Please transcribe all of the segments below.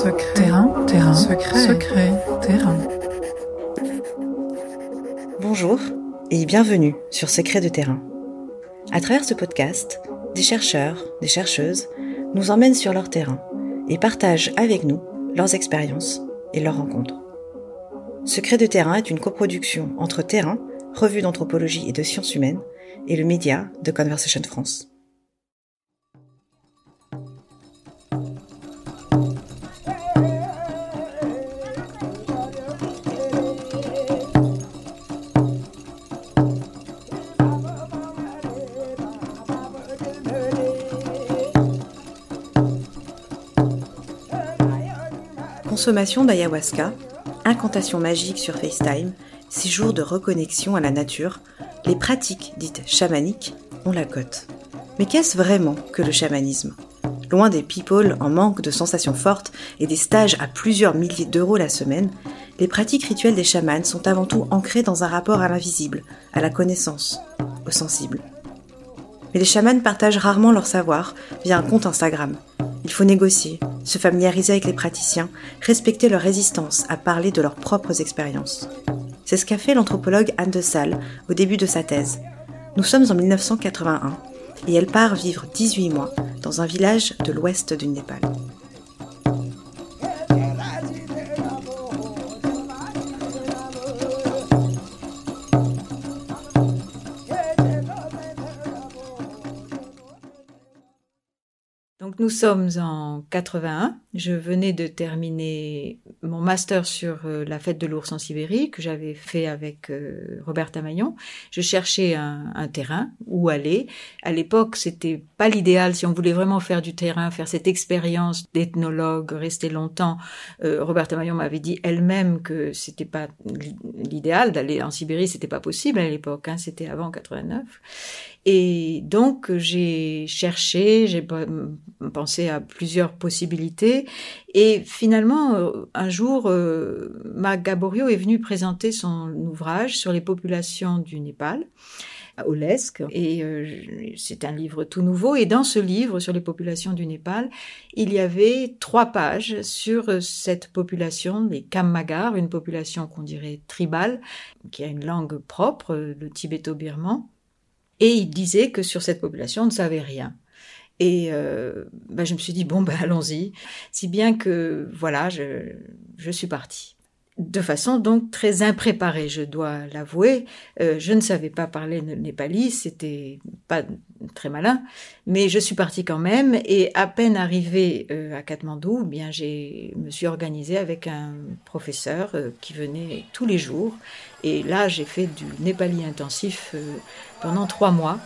Secret, terrain. Bonjour et bienvenue sur Secret de terrain. À travers ce podcast, des chercheurs, des chercheuses nous emmènent sur leur terrain et partagent avec nous leurs expériences et leurs rencontres. Secret de terrain est une coproduction entre Terrain, revue d'anthropologie et de sciences humaines, et le média de Conversation France. Consommation d'ayahuasca, incantation magique sur FaceTime, séjour de reconnexion à la nature, les pratiques dites chamaniques ont la cote. Mais qu'est-ce vraiment que le chamanisme ? Loin des people en manque de sensations fortes et des stages à plusieurs milliers d'euros la semaine, les pratiques rituelles des chamans sont avant tout ancrées dans un rapport à l'invisible, à la connaissance, au sensible. Mais les chamans partagent rarement leur savoir via un compte Instagram. Il faut négocier, se familiariser avec les praticiens, respecter leur résistance à parler de leurs propres expériences. C'est ce qu'a fait l'anthropologue Anne de Salle au début de sa thèse. Nous sommes en 1981 et elle part vivre 18 mois dans un village de l'ouest du Népal. Donc nous sommes en 81, je venais de terminer mon master sur la fête de l'ours en Sibérie que j'avais fait avec Robert Tamayon. Je cherchais un terrain où aller. À l'époque, c'était pas l'idéal si on voulait vraiment faire du terrain, faire cette expérience d'ethnologue, rester longtemps. Robert Tamayon m'avait dit elle-même que c'était pas l'idéal d'aller en Sibérie, c'était pas possible à l'époque, c'était avant 89. Et donc, j'ai cherché, j'ai pensé à plusieurs possibilités. Et finalement, un jour, Marc Gaborio est venu présenter son ouvrage sur les populations du Népal, à Olesque. Et c'est un livre tout nouveau. Et dans ce livre sur les populations du Népal, il y avait 3 pages sur cette population, les Kammagar, une population qu'on dirait tribale, qui a une langue propre, le tibéto-birman. Et il disait que sur cette population, on ne savait rien. Et je me suis dit, allons-y. Si bien que, voilà, je suis partie. De façon donc très impréparée, je dois l'avouer. Je ne savais pas parler népali, c'était pas très malin, mais je suis partie quand même. Et à peine arrivée à Katmandou, je me suis organisée avec un professeur qui venait tous les jours. Et là, j'ai fait du népali intensif pendant 3 mois.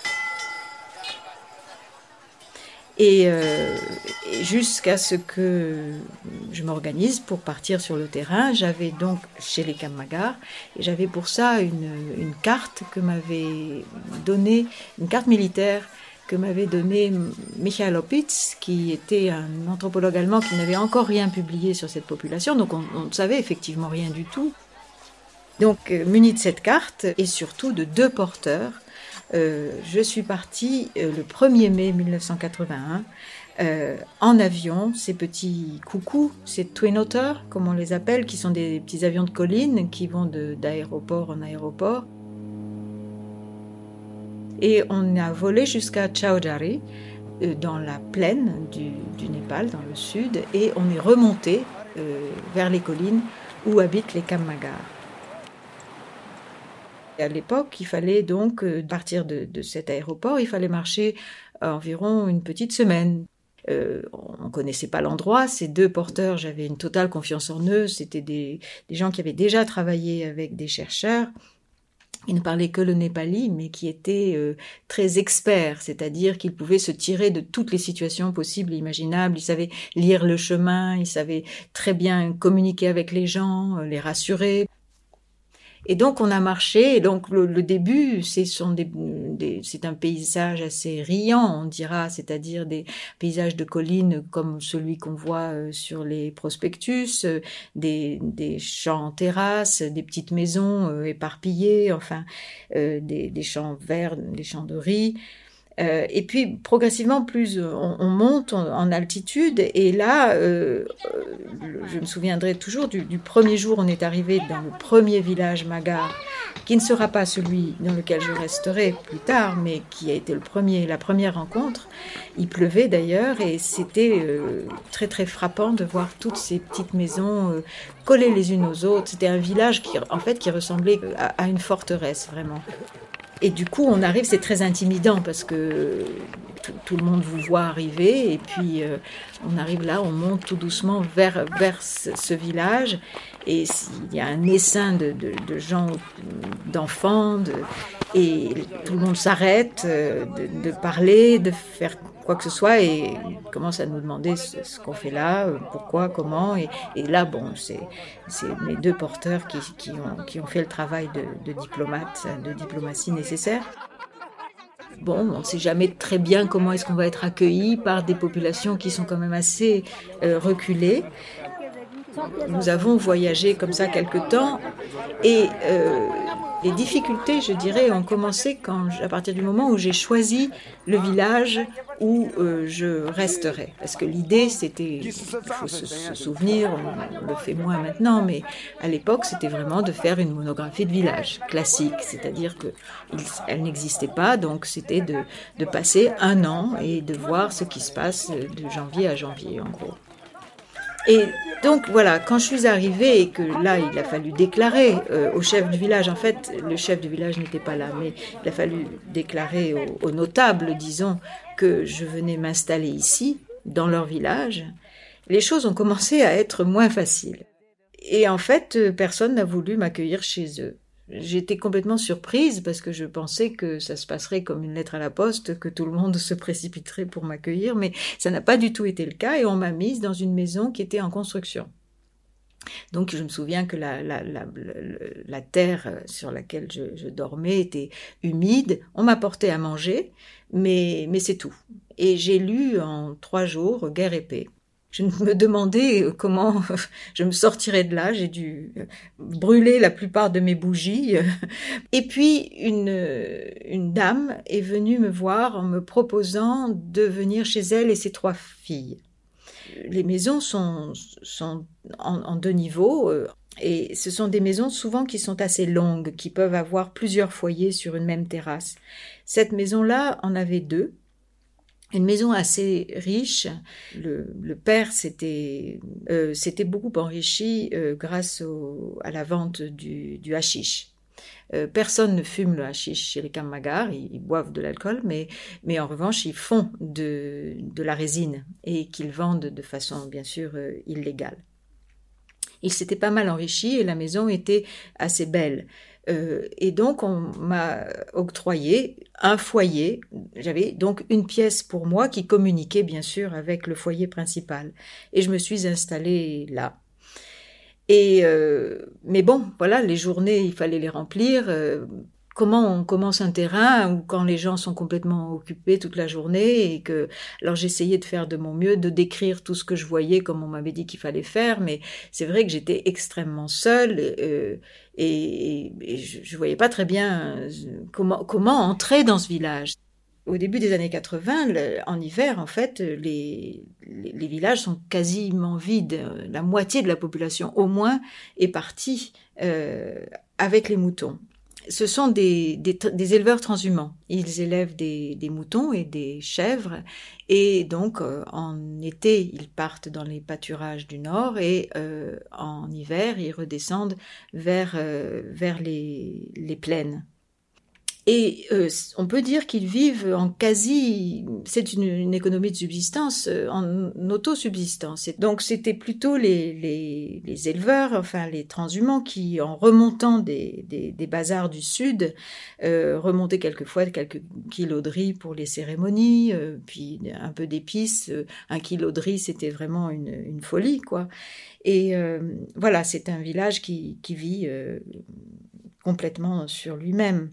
Et jusqu'à ce que je m'organise pour partir sur le terrain, j'avais donc chez les Kammagar, et j'avais pour ça une carte que m'avait donnée, une carte militaire que m'avait donnée Michael Opitz, qui était un anthropologue allemand qui n'avait encore rien publié sur cette population, donc on ne savait effectivement rien du tout. Donc, muni de cette carte, et surtout de 2 porteurs, je suis partie le 1er mai 1981 en avion, ces petits coucous, ces Twin Otter, comme on les appelle, qui sont des petits avions de colline qui vont d'aéroport en aéroport. Et on a volé jusqu'à Chaudhary, dans la plaine du Népal, dans le sud, et on est remonté vers les collines où habitent les Kammagar. À l'époque, il fallait donc partir de cet aéroport, il fallait marcher environ une petite semaine. On ne connaissait pas l'endroit, ces 2 porteurs, j'avais une totale confiance en eux, c'était des gens qui avaient déjà travaillé avec des chercheurs. Ils ne parlaient que le népali, mais qui étaient très experts, c'est-à-dire qu'ils pouvaient se tirer de toutes les situations possibles et imaginables. Ils savaient lire le chemin, ils savaient très bien communiquer avec les gens, les rassurer. Et donc on a marché, et donc le début, c'est un paysage assez riant, on dira, c'est-à-dire des paysages de collines comme celui qu'on voit sur les prospectus, des champs en terrasse, des petites maisons éparpillées, enfin des champs verts, des champs de riz. Et puis progressivement, plus on monte en altitude, et là, je me souviendrai toujours du premier jour, on est arrivé dans le premier village Magar, qui ne sera pas celui dans lequel je resterai plus tard, mais qui a été la première rencontre. Il pleuvait d'ailleurs, et c'était très très frappant de voir toutes ces petites maisons collées les unes aux autres. C'était un village qui ressemblait à une forteresse, vraiment. Et du coup, on arrive, c'est très intimidant parce que tout le monde vous voit arriver, et puis on arrive là, on monte tout doucement vers ce village, et il y a un essaim de gens, d'enfants, et tout le monde s'arrête de parler, de faire quoi que ce soit, et commence à nous demander ce qu'on fait là, pourquoi, comment, et là, bon, c'est mes deux porteurs qui ont fait le travail de diplomate, de diplomatie nécessaire. Bon, on ne sait jamais très bien comment est-ce qu'on va être accueilli par des populations qui sont quand même assez reculées. Nous avons voyagé comme ça quelque temps, et les difficultés, je dirais, ont commencé à partir du moment où j'ai choisi le village où je resterai. Parce que l'idée, c'était, il faut se souvenir, on le fait moins maintenant, mais à l'époque, c'était vraiment de faire une monographie de village classique, c'est-à-dire qu'elle n'existait pas, donc c'était de passer 1 an et de voir ce qui se passe de janvier à janvier, en gros. Et donc voilà, quand je suis arrivée et que là, il a fallu déclarer au chef du village, en fait, le chef du village n'était pas là, mais il a fallu déclarer aux notables, disons, que je venais m'installer ici, dans leur village, les choses ont commencé à être moins faciles. Et en fait, personne n'a voulu m'accueillir chez eux. J'étais complètement surprise parce que je pensais que ça se passerait comme une lettre à la poste, que tout le monde se précipiterait pour m'accueillir, mais ça n'a pas du tout été le cas, et on m'a mise dans une maison qui était en construction. Donc je me souviens que la terre sur laquelle je dormais était humide, on m'apportait à manger, mais c'est tout. Et j'ai lu en 3 jours Guerre et paix. Je me demandais comment je me sortirais de là. J'ai dû brûler la plupart de mes bougies. Et puis, une dame est venue me voir en me proposant de venir chez elle et ses 3 filles. Les maisons sont en 2 niveaux, et ce sont des maisons souvent qui sont assez longues, qui peuvent avoir plusieurs foyers sur une même terrasse. Cette maison-là en avait 2. Une maison assez riche. Le père s'était beaucoup enrichi grâce à la vente du hashish. Personne ne fume le hashish chez les Kammagar, ils boivent de l'alcool, mais en revanche, ils font de la résine, et qu'ils vendent de façon bien sûr illégale. Il s'était pas mal enrichi et la maison était assez belle. Et donc, on m'a octroyé un foyer. J'avais donc une pièce pour moi qui communiquait bien sûr avec le foyer principal. Et je me suis installée là. Mais bon, voilà, les journées, il fallait les remplir. Comment on commence un terrain où quand les gens sont complètement occupés toute la journée, alors j'essayais de faire de mon mieux, de décrire tout ce que je voyais comme on m'avait dit qu'il fallait faire, mais c'est vrai que j'étais extrêmement seule et je voyais pas très bien comment entrer dans ce village. Au début des années 80, en hiver, en fait, les villages sont quasiment vides. La moitié de la population, au moins, est partie avec les moutons. Ce sont des éleveurs transhumants. Ils élèvent des moutons et des chèvres, et donc en été ils partent dans les pâturages du nord, et en hiver ils redescendent vers les plaines. Et on peut dire qu'ils vivent c'est une économie de subsistance, en autosubsistance. Et donc c'était plutôt les éleveurs, enfin les transhumants, qui en remontant des bazars du sud, remontaient quelquefois quelques kilos de riz pour les cérémonies, puis un peu d'épices. 1 kilo de riz, c'était vraiment une folie, quoi. Et voilà, c'est un village qui vit complètement sur lui-même.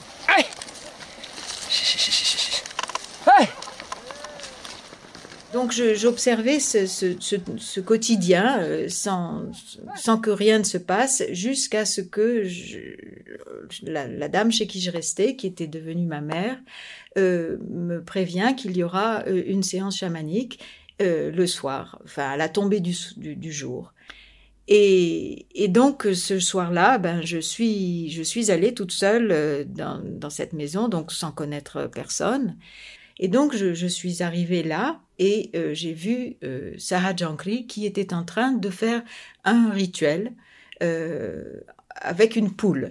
Donc j'observais ce quotidien sans que rien ne se passe, jusqu'à ce que la dame chez qui je restais, qui était devenue ma mère, me prévient qu'il y aura une séance chamanique le soir, enfin à la tombée du jour. Et donc ce soir-là, je suis allée toute seule dans cette maison, donc sans connaître personne. Et donc je suis arrivée là et j'ai vu Saha Jankri qui était en train de faire un rituel avec une poule.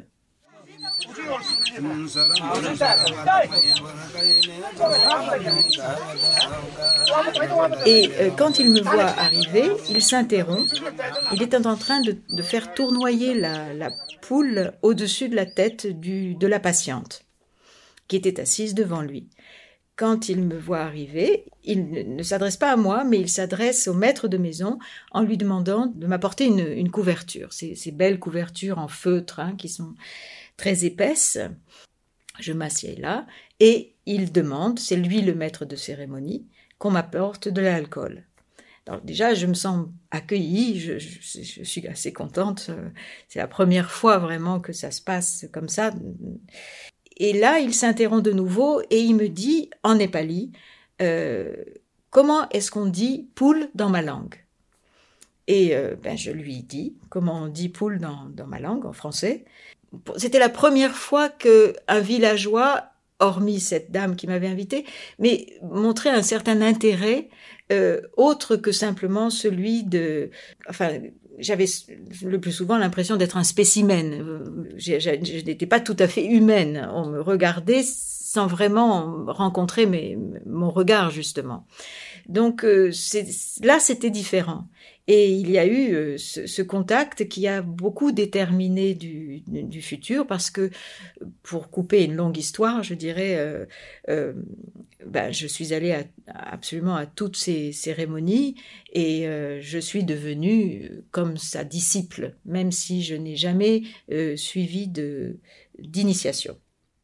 Et quand il me voit arriver, il s'interrompt. Il était en train de faire tournoyer la poule au-dessus de la tête de la patiente, qui était assise devant lui. Quand il me voit arriver, il ne s'adresse pas à moi, mais il s'adresse au maître de maison en lui demandant de m'apporter une couverture. Ces belles couvertures en feutre qui sont très épaisses. Je m'assieds là et il demande, c'est lui le maître de cérémonie, qu'on m'apporte de l'alcool. Alors déjà, je me sens accueillie, je suis assez contente. C'est la première fois vraiment que ça se passe comme ça. Et là, il s'interrompt de nouveau et il me dit, en népali, comment est-ce qu'on dit poule dans ma langue ? Et je lui dis comment on dit poule dans ma langue, en français. C'était la première fois qu'un villageois, hormis cette dame qui m'avait invitée, mais montrait un certain intérêt autre que simplement celui de... Enfin, j'avais le plus souvent l'impression d'être un spécimen. Je n'étais pas tout à fait humaine. On me regardait sans vraiment rencontrer mon regard, justement. Donc là, c'était différent. Et il y a eu ce contact qui a beaucoup déterminé du futur, parce que, pour couper une longue histoire, je dirais, je suis allée absolument à toutes ces cérémonies et je suis devenue comme sa disciple, même si je n'ai jamais suivi d'initiation.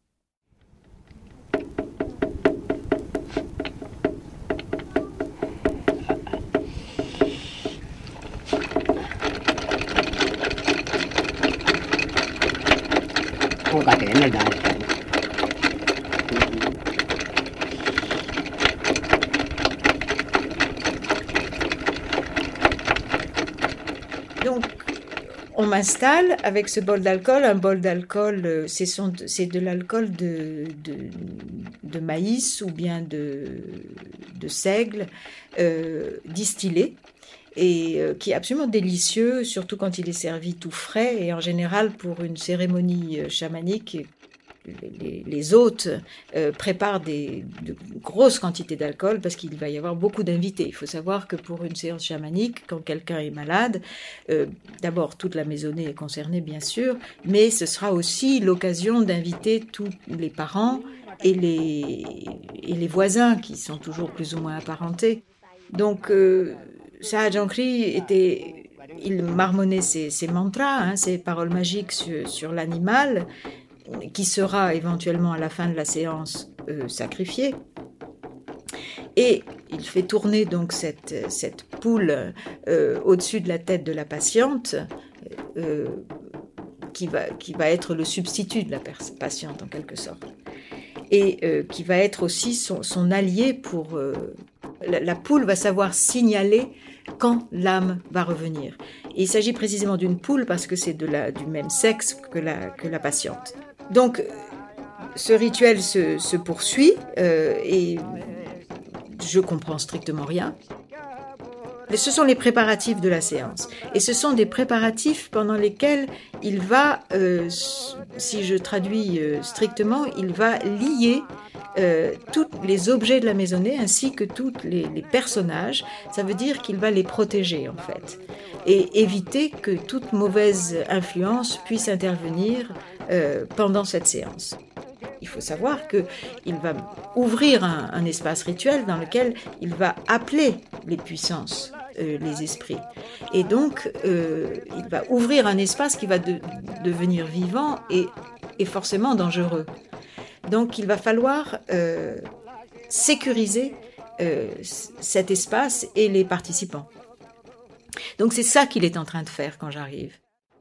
Donc, on m'installe avec ce bol d'alcool. Un bol d'alcool, c'est de l'alcool de maïs ou bien de seigle distillé, et qui est absolument délicieux, surtout quand il est servi tout frais. Et en général, pour une cérémonie chamanique, les hôtes préparent de grosses quantités d'alcool parce qu'il va y avoir beaucoup d'invités. Il faut savoir que pour une séance chamanique, quand quelqu'un est malade, d'abord toute la maisonnée est concernée bien sûr, mais ce sera aussi l'occasion d'inviter tous les parents et les voisins qui sont toujours plus ou moins apparentés. Donc Saha Jankri il marmonnait ses mantras, ses paroles magiques sur l'animal, qui sera éventuellement à la fin de la séance sacrifié. Et il fait tourner donc cette poule au-dessus de la tête de la patiente, qui va être le substitut de la patiente en quelque sorte, et qui va être aussi son allié pour... La poule va savoir signaler quand l'âme va revenir. Et il s'agit précisément d'une poule parce que c'est du même sexe que la patiente. Donc, ce rituel se poursuit et je comprends strictement rien. Ce sont les préparatifs de la séance. Et ce sont des préparatifs pendant lesquels il va, si je traduis strictement, il va lier tous les objets de la maisonnée ainsi que tous les personnages. Ça veut dire qu'il va les protéger en fait et éviter que toute mauvaise influence puisse intervenir pendant cette séance. Il faut savoir qu'il va ouvrir un espace rituel dans lequel il va appeler les puissances, les esprits. Et donc, il va ouvrir un espace qui va devenir vivant et forcément dangereux. Donc, il va falloir sécuriser cet espace et les participants. Donc c'est ça qu'il est en train de faire quand j'arrive.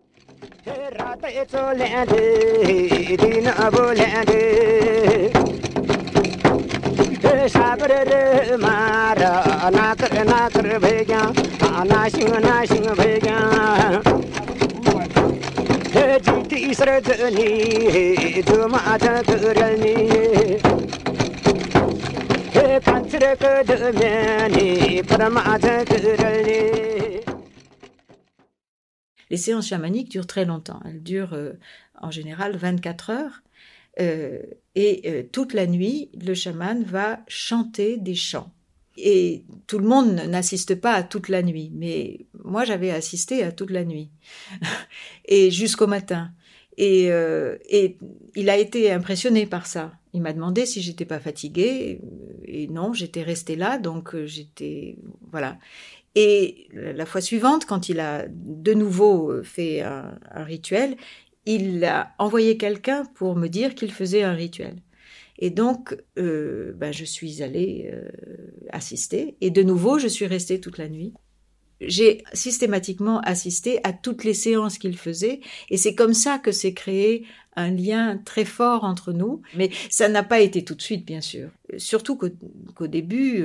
Les séances chamaniques durent très longtemps. Elles durent en général 24 heures. Toute la nuit, le chaman va chanter des chants. Et tout le monde n'assiste pas à toute la nuit, mais moi j'avais assisté à toute la nuit, et jusqu'au matin. Et il a été impressionné par ça. Il m'a demandé si j'étais pas fatiguée, et non, j'étais restée là, donc voilà. Et la fois suivante, quand il a de nouveau fait un rituel, il a envoyé quelqu'un pour me dire qu'il faisait un rituel. Et donc, je suis allée assister. Et de nouveau, je suis restée toute la nuit. J'ai systématiquement assisté à toutes les séances qu'il faisait. Et c'est comme ça que s'est créé un lien très fort entre nous. Mais ça n'a pas été tout de suite, bien sûr. Surtout qu'au début,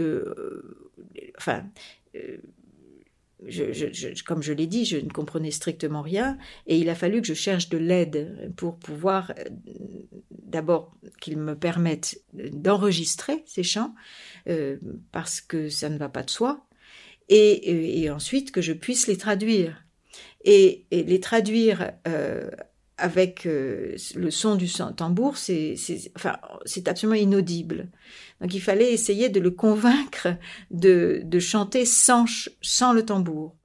comme je l'ai dit, je ne comprenais strictement rien, et il a fallu que je cherche de l'aide pour pouvoir, d'abord, qu'il me permette d'enregistrer ces chants, parce que ça ne va pas de soi, et ensuite que je puisse les traduire. Et les traduire avec le son du tambour, c'est absolument inaudible. Donc il fallait essayer de le convaincre de chanter sans le tambour.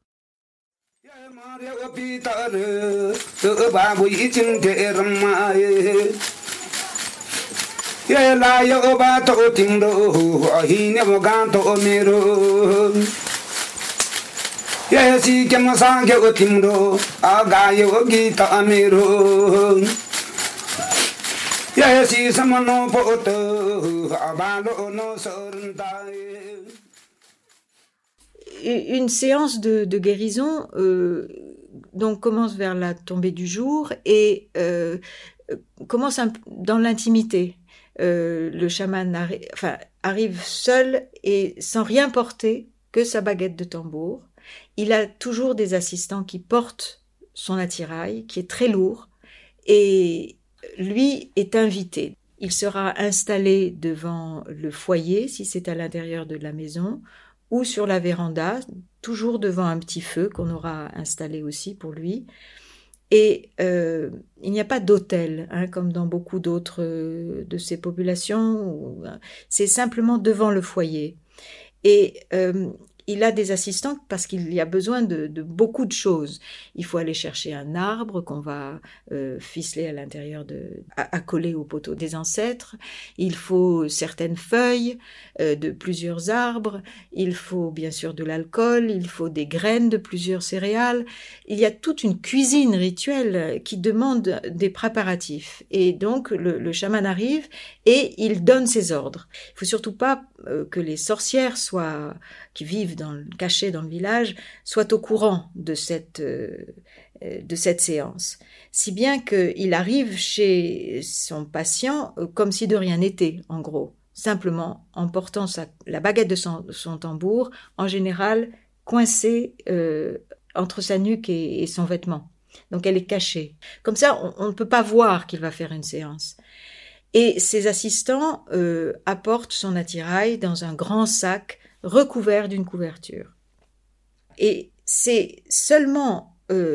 Une séance de guérison donc commence vers la tombée du jour et commence dans l'intimité. Le chaman arrive seul et sans rien porter que sa baguette de tambour. Il a toujours des assistants qui portent son attirail, qui est très lourd, et lui est invité. Il sera installé devant le foyer, si c'est à l'intérieur de la maison, ou sur la véranda, toujours devant un petit feu qu'on aura installé aussi pour lui. Et il n'y a pas d'autel, comme dans beaucoup d'autres de ces populations. C'est simplement devant le foyer. Et il a des assistants parce qu'il y a besoin de beaucoup de choses. Il faut aller chercher un arbre qu'on va ficeler à l'intérieur, accoler au poteau des ancêtres. Il faut certaines feuilles de plusieurs arbres. Il faut bien sûr de l'alcool. Il faut des graines de plusieurs céréales. Il y a toute une cuisine rituelle qui demande des préparatifs. Et donc le chaman arrive et il donne ses ordres. Il faut surtout pas que les sorcières qui vivent cachées dans le village soient au courant de cette séance. Si bien qu'il arrive chez son patient comme si de rien n'était, en gros. Simplement en portant la baguette de son tambour, en général coincée entre sa nuque et son vêtement. Donc elle est cachée. Comme ça, on ne peut pas voir qu'il va faire une séance. Et ses assistants apportent son attirail dans un grand sac recouvert d'une couverture. Et c'est seulement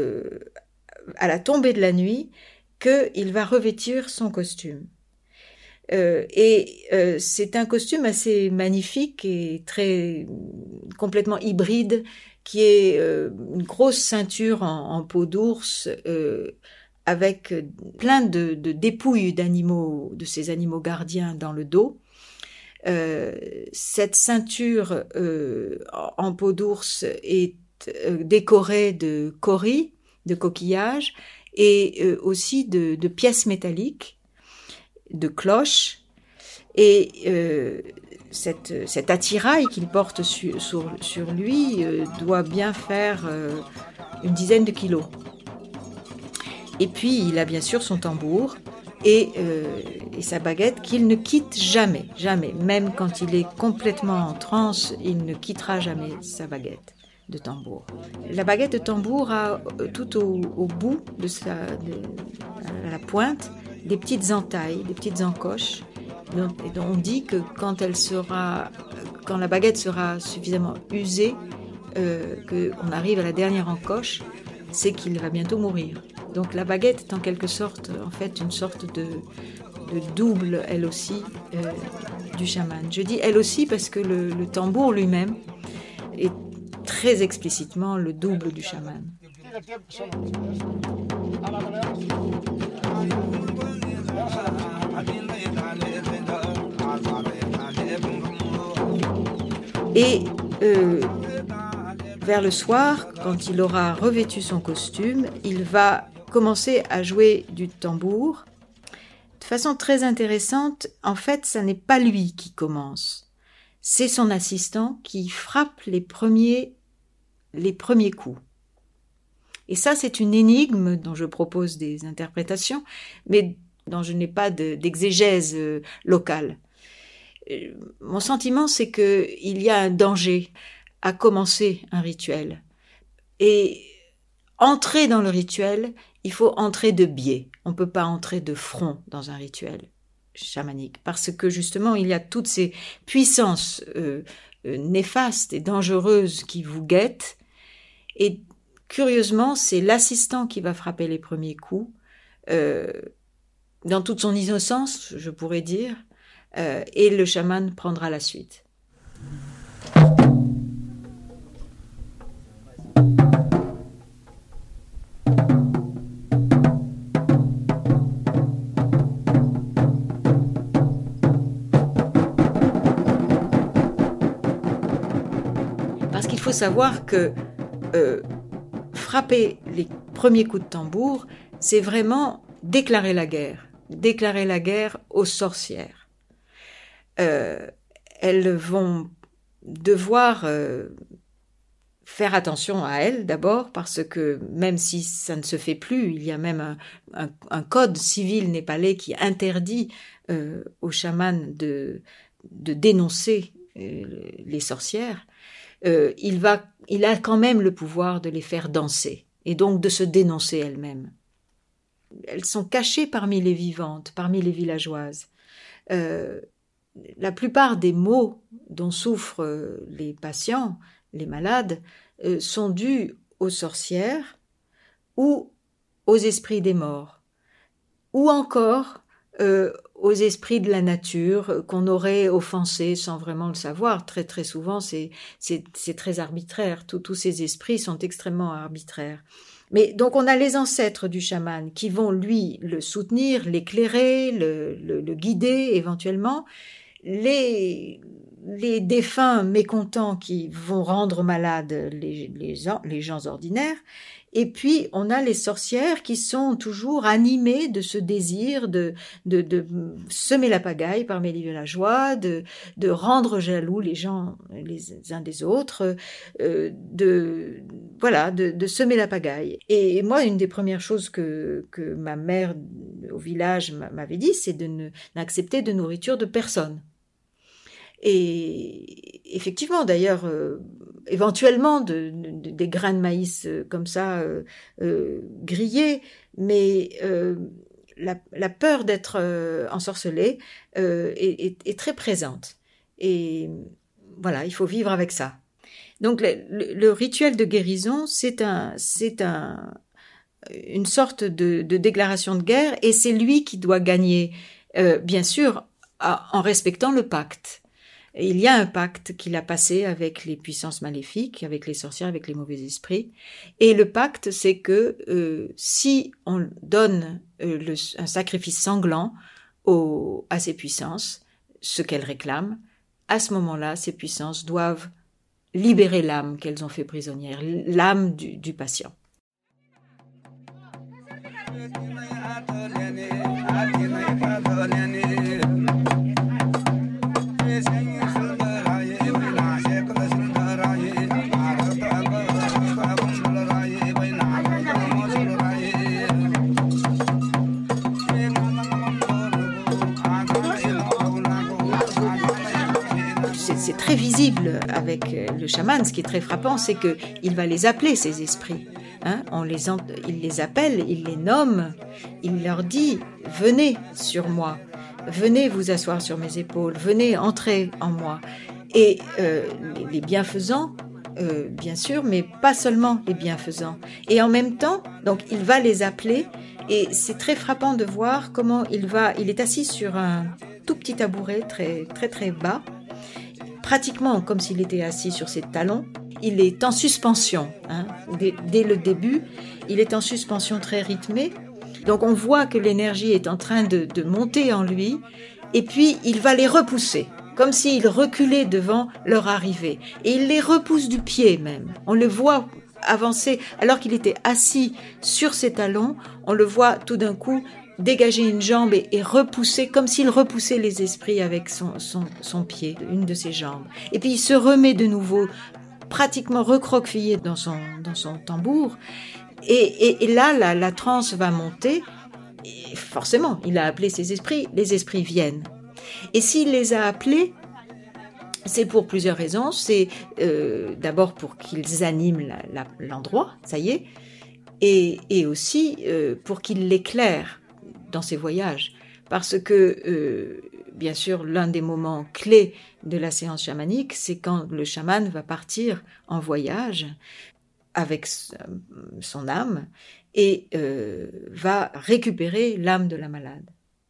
à la tombée de la nuit qu'il va revêtir son costume. C'est un costume assez magnifique et complètement hybride, qui est une grosse ceinture en peau d'ours avec plein de dépouilles d'animaux, de ces animaux gardiens dans le dos. Cette ceinture en peau d'ours est décorée de kauris, de coquillages, et aussi de pièces métalliques, de cloches, Et cet attirail qu'il porte sur lui doit bien faire une dizaine de kilos. Et puis il a bien sûr son tambour et sa baguette qu'il ne quitte jamais, jamais. Même quand il est complètement en transe, il ne quittera jamais sa baguette de tambour. La baguette de tambour a tout au bout à la pointe, des petites entailles, des petites encoches. Et on dit que quand la baguette sera suffisamment usée, qu'on arrive à la dernière encoche, c'est qu'il va bientôt mourir. Donc la baguette est en quelque sorte, en fait, une sorte de double, elle aussi, du chaman. Je dis elle aussi parce que le tambour lui-même est très explicitement le double du chaman. Et vers le soir, quand il aura revêtu son costume, il va commencer à jouer du tambour. De façon très intéressante, en fait, ça n'est pas lui qui commence. C'est son assistant qui frappe les premiers coups. Et ça, c'est une énigme dont je propose des interprétations, mais dont je n'ai pas d'exégèse locale. Mon sentiment, c'est qu'il y a un danger à commencer un rituel. Et entrer dans le rituel, il faut entrer de biais. On ne peut pas entrer de front dans un rituel chamanique, parce que justement, il y a toutes ces puissances néfastes et dangereuses qui vous guettent. Et curieusement, c'est l'assistant qui va frapper les premiers coups, dans toute son innocence, je pourrais dire, et le chaman prendra la suite. Parce qu'il faut savoir que frapper les premiers coups de tambour, c'est vraiment déclarer la guerre aux sorcières. Elles vont devoir faire attention à elles d'abord, parce que même si ça ne se fait plus, il y a même un code civil népalais qui interdit aux chamans de dénoncer les sorcières. Il a quand même le pouvoir de les faire danser et donc de se dénoncer elles-mêmes. Elles sont cachées parmi les vivantes, parmi les villageoises. La plupart des maux dont souffrent les patients, les malades, sont dus aux sorcières ou aux esprits des morts, ou encore aux esprits de la nature qu'on aurait offensés sans vraiment le savoir. Très très souvent, c'est très arbitraire. Tous ces esprits sont extrêmement arbitraires. Mais donc on a les ancêtres du chaman qui vont lui le soutenir, l'éclairer, le guider éventuellement. Les défunts mécontents qui vont rendre malades les gens ordinaires, et puis on a les sorcières qui sont toujours animées de ce désir de semer la pagaille parmi les villageois, de rendre jaloux les gens les uns des autres, de semer la pagaille. Et moi, une des premières choses que ma mère au village m'avait dit, c'est de n'accepter de nourriture de personne. Et effectivement, d'ailleurs, éventuellement des grains de maïs comme ça grillés, mais la peur d'être ensorcelé est très présente. Et voilà, il faut vivre avec ça. Donc le rituel de guérison, c'est une sorte de déclaration de guerre, et c'est lui qui doit gagner, bien sûr, en respectant le pacte. Il y a un pacte qu'il a passé avec les puissances maléfiques, avec les sorcières, avec les mauvais esprits. Et le pacte, c'est que si on donne un sacrifice sanglant à ces puissances, ce qu'elles réclament, à ce moment-là, ces puissances doivent libérer l'âme qu'elles ont fait prisonnière, l'âme du patient. très visible avec le chaman. Ce qui est très frappant, c'est qu'il va les appeler, ces esprits. Il les appelle, il les nomme, il leur dit « Venez sur moi, venez vous asseoir sur mes épaules, venez entrer en moi ». Et les bienfaisants, bien sûr, mais pas seulement les bienfaisants. Et en même temps, donc il va les appeler, et c'est très frappant de voir comment il est assis sur un tout petit tabouret très très très bas, pratiquement comme s'il était assis sur ses talons. Il est en suspension, dès le début, il est en suspension très rythmée. Donc on voit que l'énergie est en train de monter en lui, et puis il va les repousser, comme s'il reculait devant leur arrivée. Et il les repousse du pied même. On le voit avancer, alors qu'il était assis sur ses talons, on le voit tout d'un coup dégager une jambe et repousser, comme s'il repoussait les esprits avec son pied, une de ses jambes. Et puis il se remet de nouveau, pratiquement recroquevillé dans son tambour. Et là, la transe va monter. Et forcément, il a appelé ses esprits, les esprits viennent. Et s'il les a appelés, c'est pour plusieurs raisons. C'est d'abord pour qu'ils animent l'endroit, ça y est, et aussi pour qu'ils l'éclairent dans ses voyages. Parce que, bien sûr, l'un des moments clés de la séance chamanique, c'est quand le chaman va partir en voyage avec son âme et va récupérer l'âme de la malade.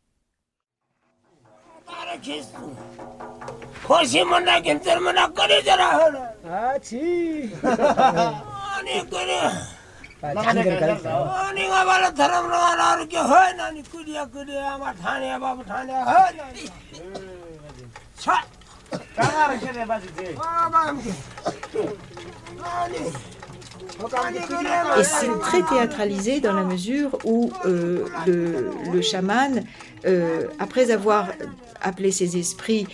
Et c'est très théâtralisé dans la mesure où le chaman, après avoir appelé ses esprits,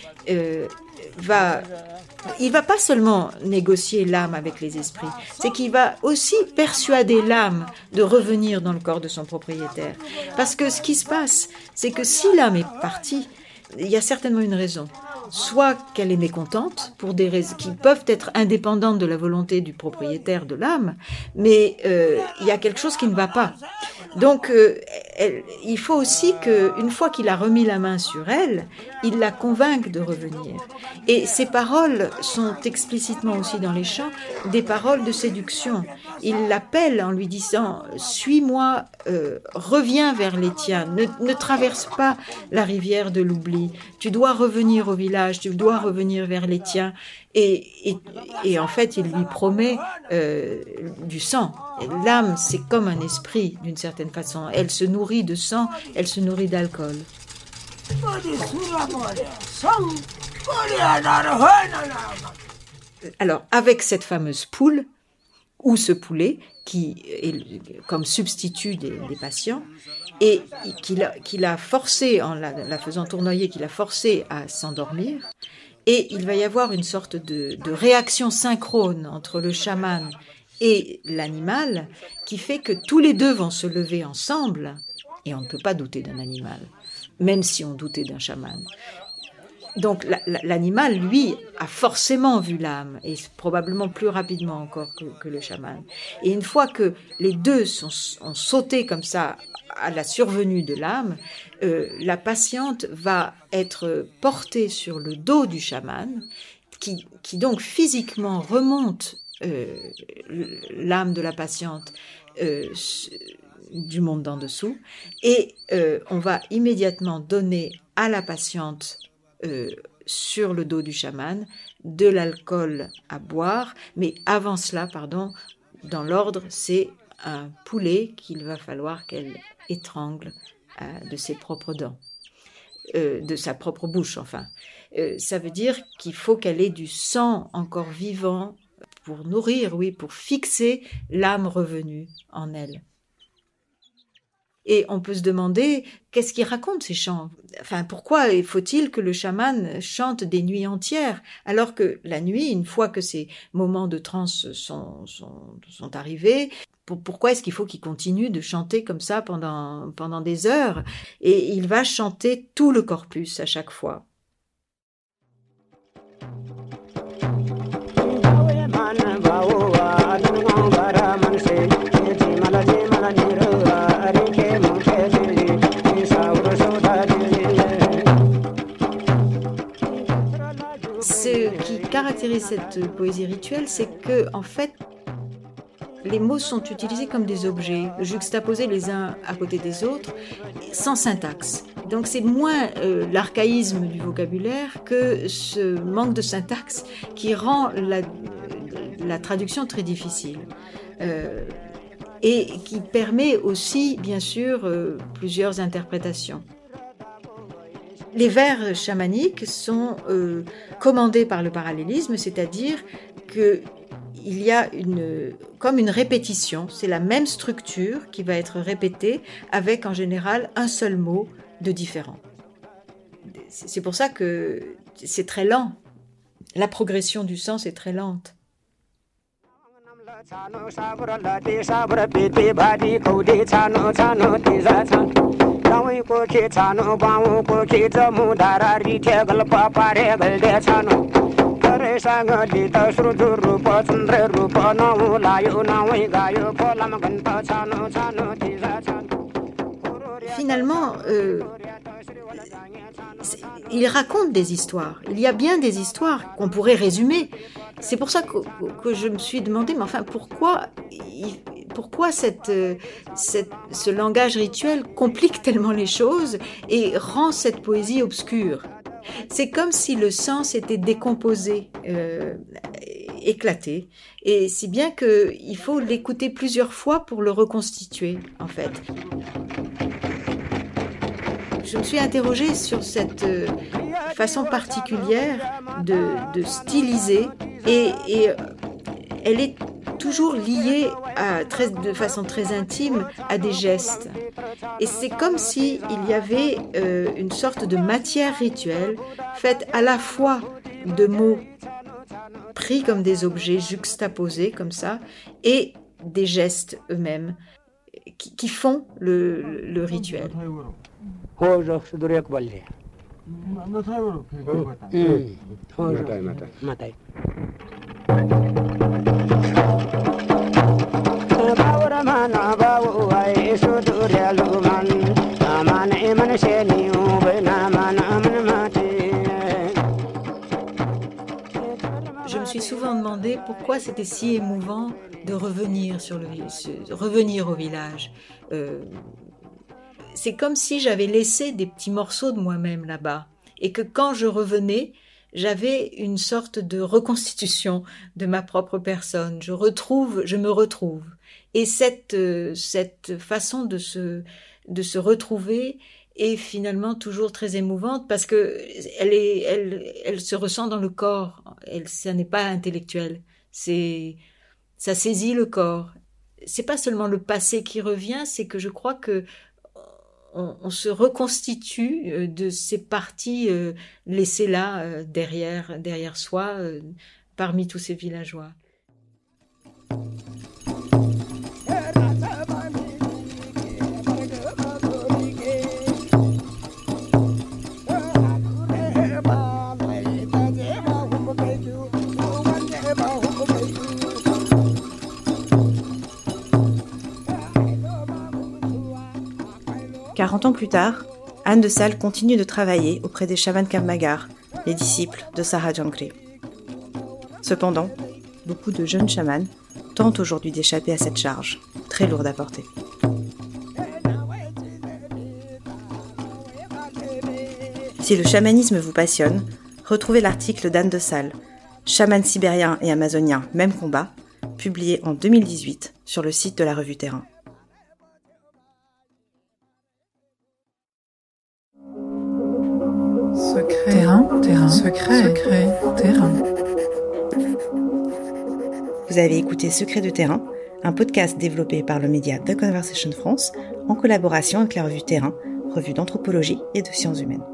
il va pas seulement négocier l'âme avec les esprits, c'est qu'il va aussi persuader l'âme de revenir dans le corps de son propriétaire. Parce que ce qui se passe, c'est que si l'âme est partie, il y a certainement une raison. Soit qu'elle est mécontente, pour des raisons qui peuvent être indépendantes de la volonté du propriétaire de l'âme, mais il y a quelque chose qui ne va pas. Donc, il faut aussi qu'une fois qu'il a remis la main sur elle, il la convainque de revenir. Et ces paroles sont explicitement aussi dans les chants des paroles de séduction. Il l'appelle en lui disant « Suis-moi, reviens vers les tiens, ne traverse pas la rivière de l'oubli. Tu dois revenir au village, tu dois revenir vers les tiens. » Et en fait, il lui promet du sang. Et l'âme, c'est comme un esprit, d'une certaine façon. Elle se nourrit de sang, elle se nourrit d'alcool. Alors, avec cette fameuse poule, ou ce poulet, qui est comme substitut des patients, et qu'il a forcé, en la faisant tournoyer, qu'il a forcé à s'endormir, et il va y avoir une sorte de réaction synchrone entre le chaman et l'animal, qui fait que tous les deux vont se lever ensemble, et on ne peut pas douter d'un animal, même si on doutait d'un chaman. Donc l'animal, lui, a forcément vu l'âme, et probablement plus rapidement encore que le chaman. Et une fois que les deux ont sauté comme ça à la survenue de l'âme, la patiente va être portée sur le dos du chaman, qui donc physiquement remonte l'âme de la patiente du monde d'en dessous, et on va immédiatement donner à la patiente sur le dos du chaman de l'alcool à boire, mais avant cela, dans l'ordre, c'est un poulet qu'il va falloir qu'elle étrangle de ses propres dents, de sa propre bouche, enfin. Ça veut dire qu'il faut qu'elle ait du sang encore vivant pour nourrir, pour fixer l'âme revenue en elle. Et on peut se demander, qu'est-ce qu'ils racontent ces chants ? Enfin, pourquoi faut-il que le chaman chante des nuits entières, alors que la nuit, une fois que ces moments de transe sont arrivés, pourquoi est-ce qu'il faut qu'il continue de chanter comme ça pendant des heures ? Et il va chanter tout le corpus à chaque fois. Ce qui caractérise cette poésie rituelle, c'est que, en fait, les mots sont utilisés comme des objets, juxtaposés les uns à côté des autres, sans syntaxe. Donc c'est moins l'archaïsme du vocabulaire que ce manque de syntaxe qui rend la traduction très difficile. Et qui permet aussi, bien sûr, plusieurs interprétations. Les vers chamaniques sont commandés par le parallélisme, c'est-à-dire qu'il y a comme une répétition, c'est la même structure qui va être répétée avec en général un seul mot de différent. C'est pour ça que c'est très lent. La progression du sens est très lente. Finalement, il raconte des histoires. Il y a bien des histoires qu'on pourrait résumer. C'est pour ça que je me suis demandé, mais enfin, pourquoi ce langage rituel complique tellement les choses et rend cette poésie obscure. C'est comme si le sens était décomposé, éclaté, et si bien qu'il faut l'écouter plusieurs fois pour le reconstituer, en fait. Je me suis interrogée sur cette façon particulière de styliser et elle est toujours liée de façon très intime à des gestes. Et c'est comme s'il y avait une sorte de matière rituelle faite à la fois de mots pris comme des objets juxtaposés comme ça et des gestes eux-mêmes qui font le rituel. Je me suis souvent demandé pourquoi c'était si émouvant de revenir revenir au village. C'est comme si j'avais laissé des petits morceaux de moi-même là-bas et que quand je revenais, j'avais une sorte de reconstitution de ma propre personne. Je me retrouve. Et cette façon de se retrouver est finalement toujours très émouvante parce que elle se ressent dans le corps. Ça n'est pas intellectuel. Ça saisit le corps. C'est pas seulement le passé qui revient, c'est que je crois que on se reconstitue de ces parties laissées là derrière soi parmi tous ces villageois. « 40 ans plus tard, Anne de Sale continue de travailler auprès des chamans Kammagar, les disciples de Sarah Jankri. Cependant, beaucoup de jeunes chamans tentent aujourd'hui d'échapper à cette charge, très lourde à porter. Si le chamanisme vous passionne, retrouvez l'article d'Anne de Sale, Chaman sibérien et amazonien, même combat, publié en 2018 sur le site de la revue Terrain. Secret, terrain. Vous avez écouté Secret de terrain, un podcast développé par le média The Conversation France en collaboration avec la revue Terrain, revue d'anthropologie et de sciences humaines.